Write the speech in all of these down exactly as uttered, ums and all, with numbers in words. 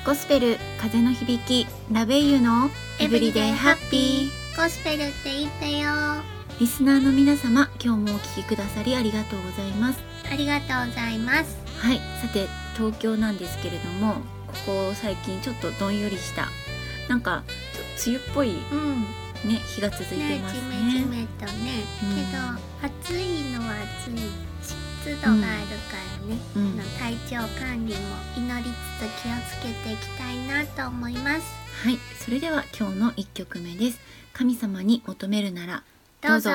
ゴスペル風の響きラベイユのエブリデイハッピー。 ゴスペルって言ったよ。 リスナーの皆様、今日もお聞きくださりありがとうございます。 ありがとうございます。 はい、さて東京なんですけれども、ここ最近ちょっとどんよりしたなんかちょっと梅雨っぽい、 うんね、日が続いてますね。 ね、ジメジメとね、 うんけど暑いのは暑い、湿度があるからね、 うんあの体調管理も祈りつつ気をつけていきたいなと思います。 はい、それでは今日のいっきょくめです。神様に求めるなら。 どうぞ。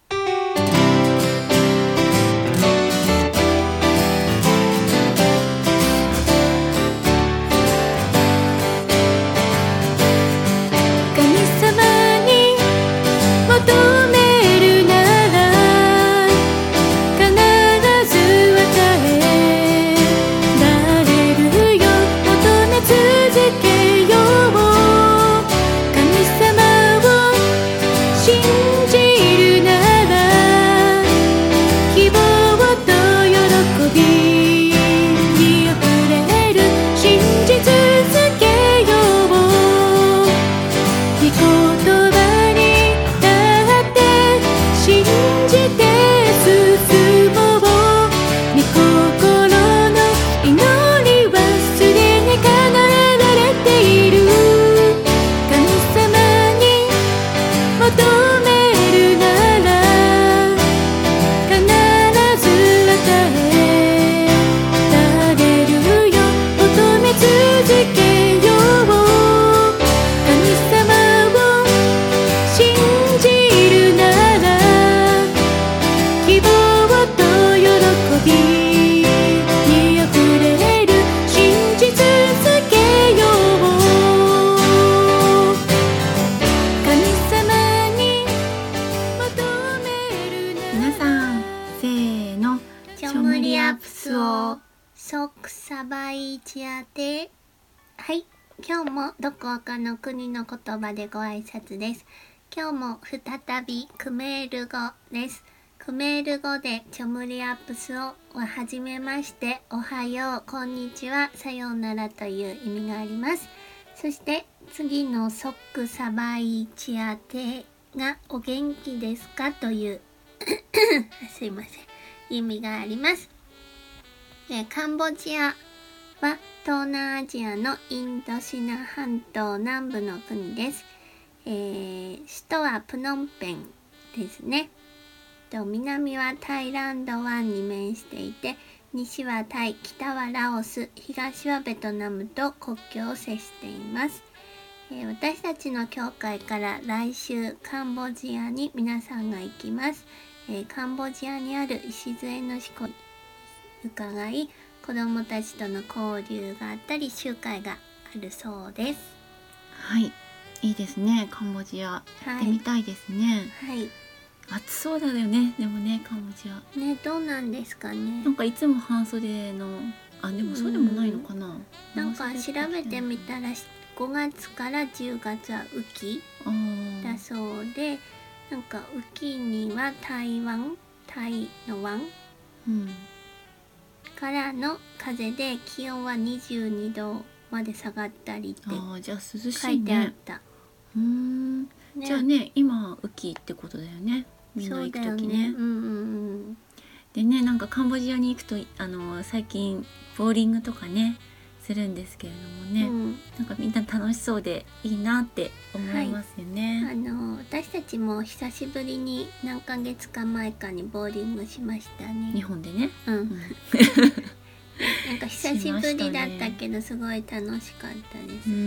はい、今日もどこかの国の言葉でご挨拶です。今日も再びクメール語です。クメール語でチョムリアップスをはじめまして、おはよう、こんにちは、さようならという意味があります。そして次のソックサバイチアテがお元気ですかというすいません、意味があります。えカンボジアは東南アジアのインドシナ半島南部の国です。えー、首都はプノンペンですね。と南はタイランド湾に面していて、西はタイ、北はラオス、東はベトナムと国境を接しています。えー、私たちの教会から来週カンボジアに皆さんが行きます。えー、カンボジアにある礎の四湖に伺い、子どもたちとの交流があったり集会があるそうです。 はい、いいですね。カンボジア行ってみたいですね。 はい、 暑そうだよね。でもね、カンボジアね、どうなんですかね。 なんかいつも半袖の、あ、でもそうでもないのかな。 なんか調べてみたらごがつからじゅうがつは雨季だそうで、なんか雨季には台湾、タイの湾、うんからの風で気温はにじゅうにどまで下がったりって書いてあった。 うーん、ね、じゃあね、今雨季ってことだよね。みんな行くときね。 うんうんうん。 でね、なんかカンボジアに行くとあの最近ボーリングとかねするんですけれどもね、うん、なんかみんな楽しそうでいいなって思いますよね。 はい、あの私たちも久しぶりに何ヶ月か前かにボーリングしましたね。 日本でね。 うん。うん、なんか久しぶりだったけどすごい楽しかったです。うん、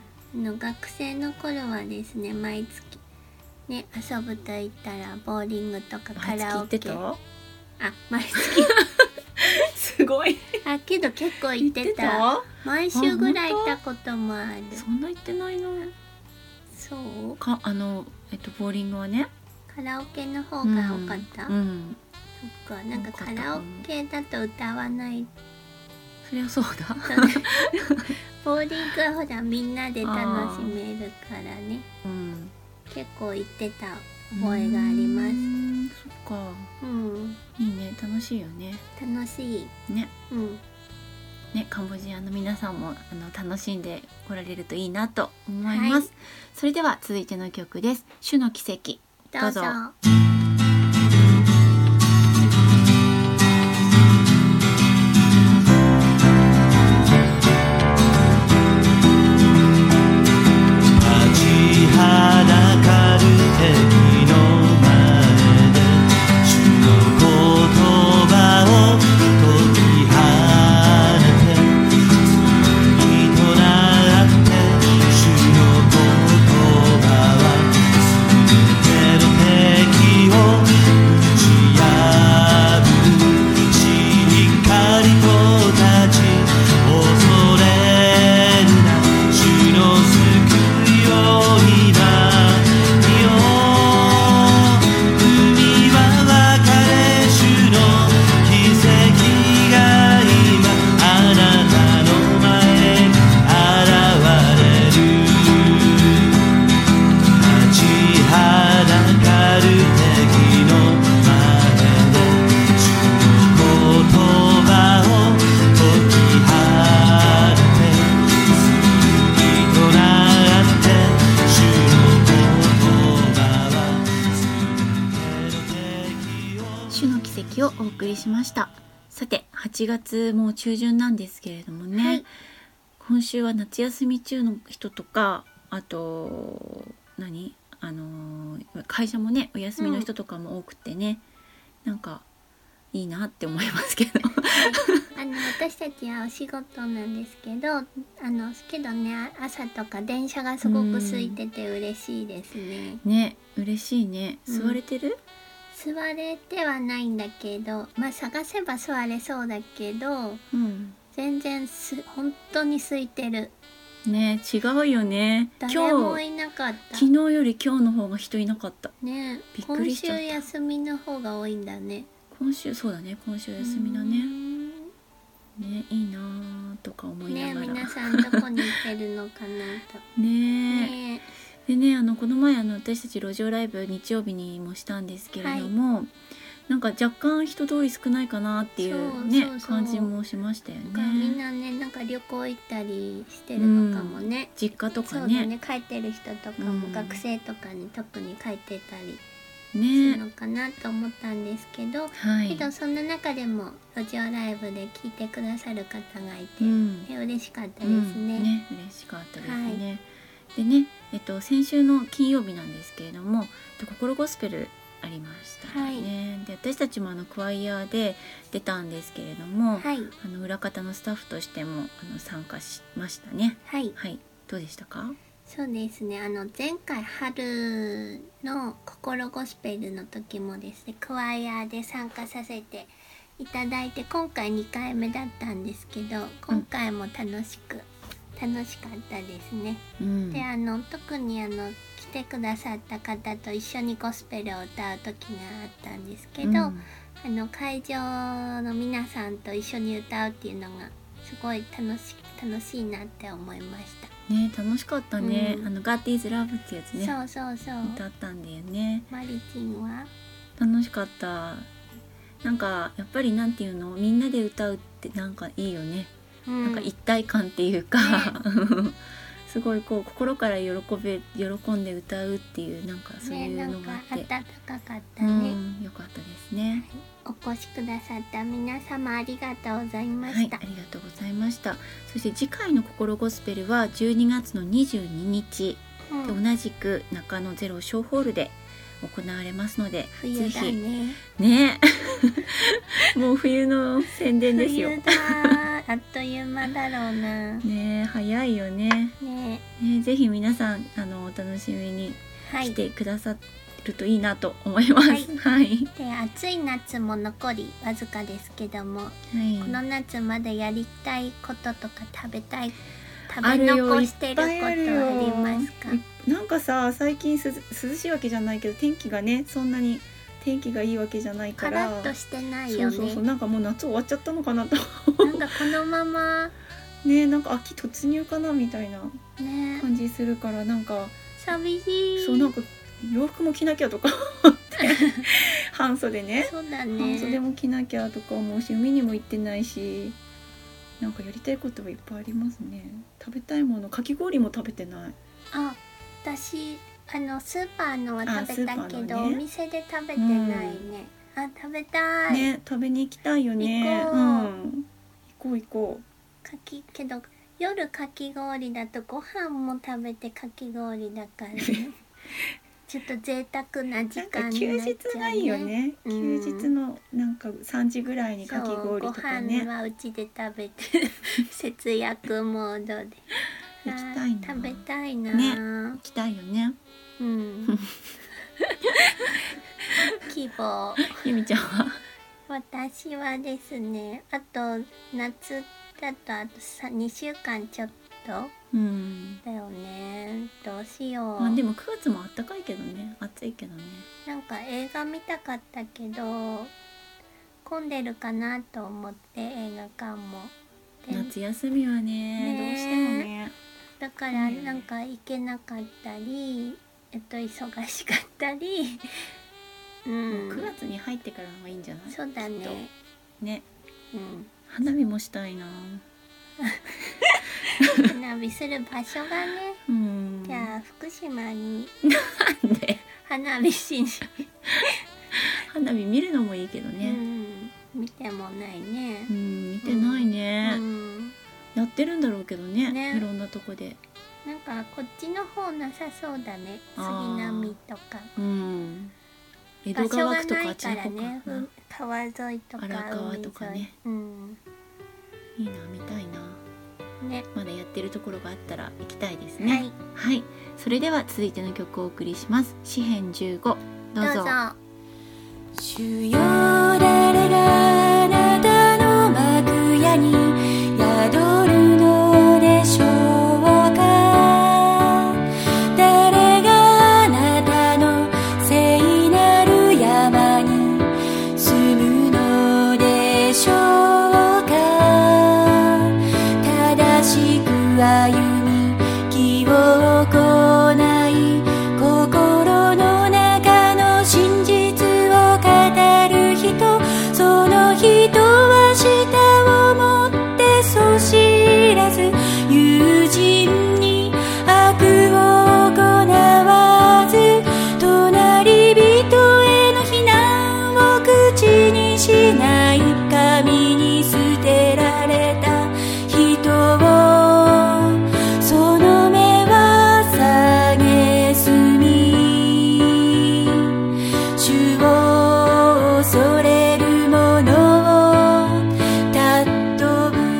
あの学生の頃はですね、毎月ね遊ぶと言ったらボーリングとかカラオケ。あ、毎月すごい。 あ、けど結構行ってた。毎週ぐらい行ったこともある。 そんな行ってないの。 そうか、あのえっとボーリングはね、 カラオケの方が多かった。うん。うん、そっか、なんかカラオケだと歌わない。 そりゃそうだ。 ボーリングはほらみんなで楽しめるからね。うん。結構行ってた覚えがあります。 そっか。うん。いいね、楽しいよね。 楽しい。ね。うん。 ね、カンボジアの皆さんもあの楽しんで来られるといいなと思います、はい、それでは続いての曲です。種の奇跡、どうぞ。をお送りしました。さてはちがつもう中旬なんですけれどもね、はい、今週は夏休み中の人とか、あと何あの会社もねお休みの人とかも多くてね、うん、なんかいいなって思いますけどあの私たちはお仕事なんですけど、あのけどね朝とか電車がすごく空いてて嬉しいですね。 ね、嬉しいね。座れてる？ うん、座れてはないんだけど、まあ探せば座れそうだけど、うん、全然す本当に空いてる。 ね、違うよね。 誰もいなかった。 昨日より今日の方が人いなかった。 ね、びっくりしちゃった。今週休みの方が多いんだね。 今週そうだね、今週休みだね。ね、いいなとか思いながら。 ね、皆さんどこに行ってるのかなと。 ね, ねでね、あのこの前あの私たち路上ライブ日曜日にもしたんですけれども、はい、なんか若干人通り少ないかなっていうね、そうそうそう感じもしましたよね。 みんなね、なんか旅行行ったりしてるのかもね、 うん、実家とかね、 そうだね、帰ってる人とかも、うん、学生とかに特に帰ってたりね、 するのかなと思ったんですけど、 はい、 けどそんな中でも路上ライブで聞いてくださる方がいて、うん、嬉しかったですね。うん、 ね、嬉しかったですね。はい、でね、えっと、先週の金曜日なんですけれども、心ゴスペルありましたね。はい、で私たちもあのクワイアで出たんですけれども、はい、あの裏方のスタッフとしてもあの参加しましたね。はい、はい、どうでしたか？ そうですね、あの前回春の心ゴスペルの時もですね、クワイアで参加させていただいて、今回にかいめだったんですけど、今回も楽しく、うん、楽しかったですね。うん、で、あの特にあの来てくださった方と一緒にゴスペルを歌う時があったんですけど、うん、あの会場の皆さんと一緒に歌うっていうのがすごい楽し楽しいなって思いました。 ね、楽しかったね。うん、あの God is Love ってやつね。 そうそうそう。 歌ったんだよね。 マリチンは楽しかった。なんかやっぱりなんていうの、みんなで歌うってなんかいいよね。うん、なんか一体感っていうか、ね、すごいこう心から喜べ喜んで歌うっていうなんかそういうのがあって、 ね、なんか温かかったね。 うん、よかったですね。 はい、お越しくださった皆様ありがとうございました。 はい、ありがとうございました。そして次回の心ゴスペルはじゅうにがつのにじゅうににち、うん、で同じく中野ゼロ小ホールで行われますので、 冬だね、ぜひねもう冬の宣伝ですよ。 冬だあっという間だろうな。 ね、早いよね。 ね、 ね、ぜひ皆さんあのお楽しみに来てくださるといいなと思います。はい。はい、 で、暑い夏も残りわずかですけども、はい、この夏までやりたいこととか食べたい食べ残してることありますか？ なんかさ、最近す涼しいわけじゃないけど天気がね、そんなに天気がいいわけじゃないからカラッとしてないよね。 そうそうそう、なんかもう夏終わっちゃったのかなとなんかこのままね、なんか秋突入かなみたいな感じするから、なんか寂しい。 そう、なんか洋服も着なきゃとか半袖ね。 そうだね。 半袖も着なきゃとか思うし、海にも行ってないし、 なんかやりたいことはいっぱいありますね。食べたいもの、かき氷も食べてない。 あ、私あのスーパーのは食べたけど、ね、お店で食べてないね、うん、あ、食べたいね、食べに行きたいよね。 行こう、うん、 行こう行こう。 かきけど夜かき氷だとご飯も食べてかき氷だからねちょっと贅沢な時間になっちゃうね。 休日がいいよね、うん、休日のなんかさんじぐらいにかき氷とかね。 ご飯はうちで食べて節約モードで行きたいな。 食べたいな、 ね、行きたいよね。 うん希望。 ゆみちゃんは？ 私はですね、あと夏だとあとさにしゅうかんちょっと、うん、だよね。どうしよう。 まあでもくがつもあったかいけどね、暑いけどね。 なんか映画見たかったけど混んでるかなと思って、映画館も夏休みは ね, ねどうしてもね、 だからなんか行けなかったり、えっと忙しかったりうん、くがつに入ってからの方がいいんじゃない？ そうだね。 ね、うん、花火もしたいな花火する場所がね、うん、じゃあ福島になんで花火しに花火見るのもいいけどね、 うん、見てもないね、 うん、見てないね、うん、やってるんだろうけど ね, ねいろんなとこで。 なんかこっちの方なさそうだね、杉並とか、うん、 江戸川区とかあっちの方かね、うん、川沿いとか荒川とかね、うん、いいな、見たいな、ね、まだやってるところがあったら行きたいですね。はい、はい、それでは続いての曲をお送りします。詩編じゅうご、どうぞ。どうぞ。主よ、誰があなたの幕屋に宿るのでしょうか。誰があなたの聖なる山に住むのでしょうか。正しく歩み義を行い、心の中の真実を語る人、その人は舌を持ってそう知らず、友人に悪を行わず、隣人への非難を口にしない、神に捨てられた人をその目は蔑み、主を恐れる者を尊ぶ。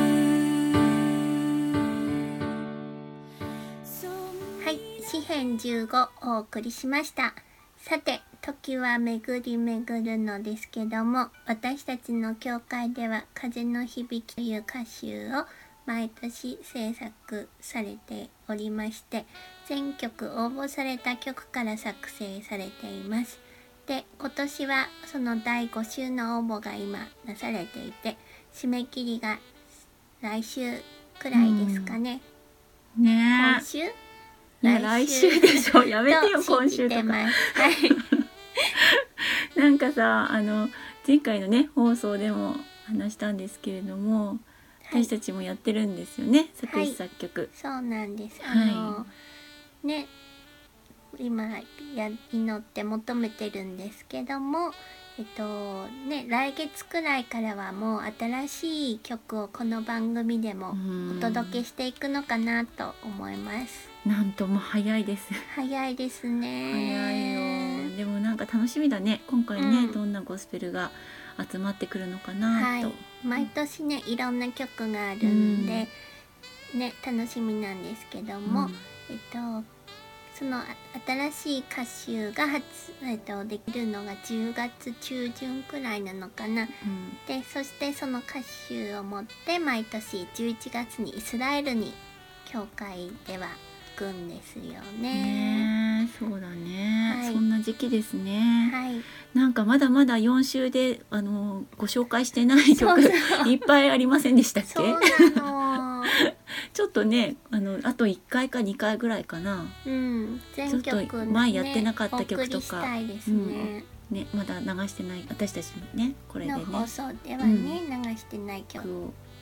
はい、詩編じゅうごお送りしました。さて、時は巡り巡るのですけども、私たちの教会では風の響きという歌集を毎年制作されておりまして、全曲応募された曲から作成されています。で、今年はそのだいご週の応募が今なされていて、締め切りが来週くらいですかね。うん、ね今週いや来週でしょ、やめてよ今週とかなんかさ、あの前回のね放送でも話したんですけれども、はい、私たちもやってるんですよね、作詞作曲、はい、 そうなんです。あの、はい、ね今や祈って求めてるんですけども、えっとね来月くらいからはもう新しい曲をこの番組でもお届けしていくのかなと思います。 なんとも早いです。 早いですね。 早いよ。でもなんか楽しみだね。今回ね、うん、どんなゴスペルが集まってくるのかなと。はい、 毎年ねいろんな曲があるんで、うん、ね楽しみなんですけども、うん、えっとその新しい歌集が発、えっと、できるのがじゅうがつ中旬くらいなのかな。うん、でそしてその歌集を持って毎年じゅういちがつにイスラエルに教会では行くんですよね。 ねそうだね、はい、そんな時期ですね。 はい、 なんかまだまだよん週であのご紹介してない曲いっぱいありませんでしたっけ？ そうなのちょっとねあのあといっかいかにかいぐらいかな、 うん、全曲、ね、 ちょっと前やってなかった曲とか、 お送りしたいですね。 うんね、まだ流してない私たちのねこれでねの放送ではね、うん、流してない曲を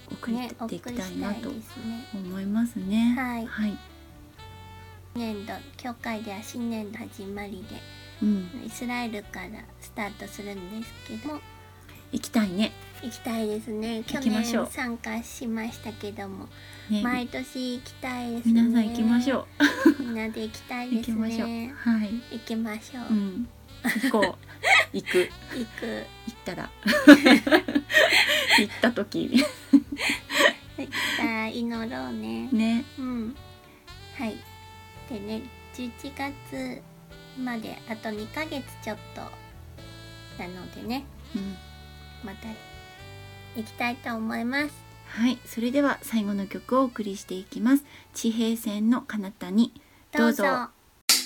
送りていきたいなとね、ですね、 思いますね。 はい、 はい、 年度教会では新年度始まりで、 うん、 イスラエルからスタートするんですけども、 行きたいね。 行きたいですね。去年参加しましたけども、ね、毎年行きたいですね。 皆さん行きましょう。みんなで行きたいですね。 行きましょう。はい。 行きましょう。 うん、行こう。行く。 行く。 行ったら。行った時。 行ったら祈ろうね。 ね。 うん。はい。でね、じゅういちがつまであとにかげつちょっとなのでね。うん。また行きたいと思います。 はい、それでは最後の曲をお送りしていきます。地平線の彼方にどうぞ。 どうぞ。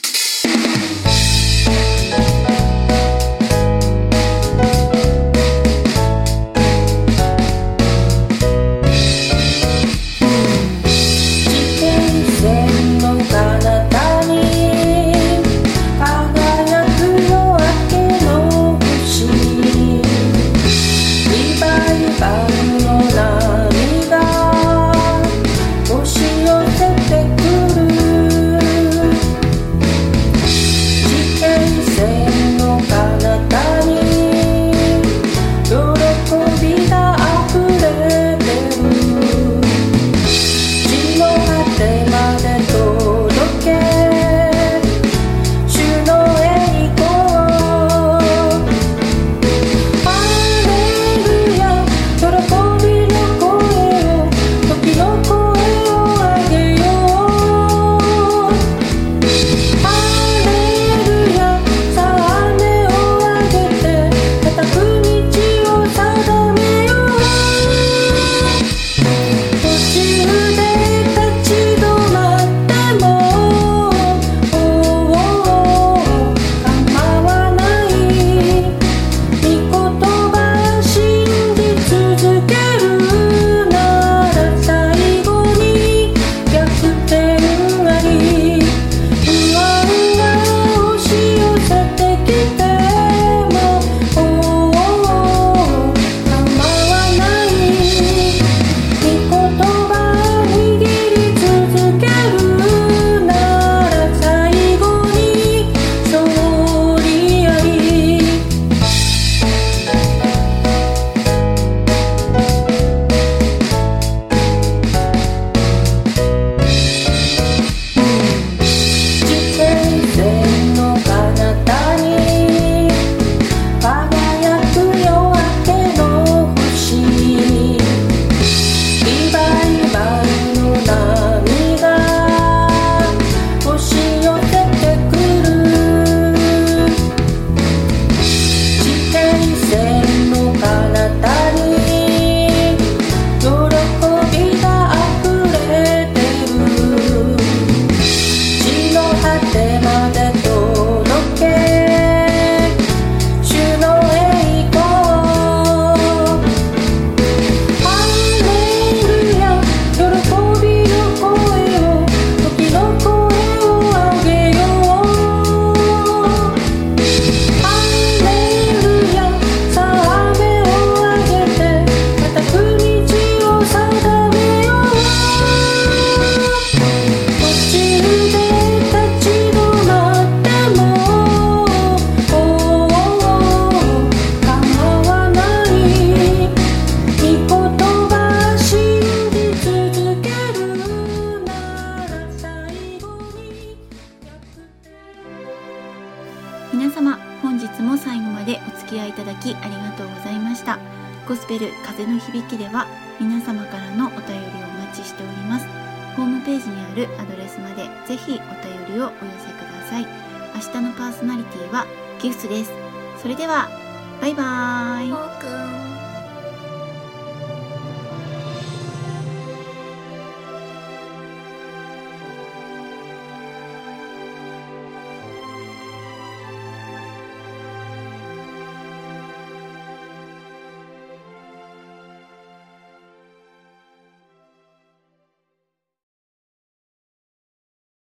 皆様本日も最後までお付き合いいただきありがとうございました。ゴスペル風の響きでは皆様からのお便りをお待ちしております。ホームページにあるアドレスまでぜひお便りをお寄せください。明日のパーソナリティはギフスです。それではバイバーイ。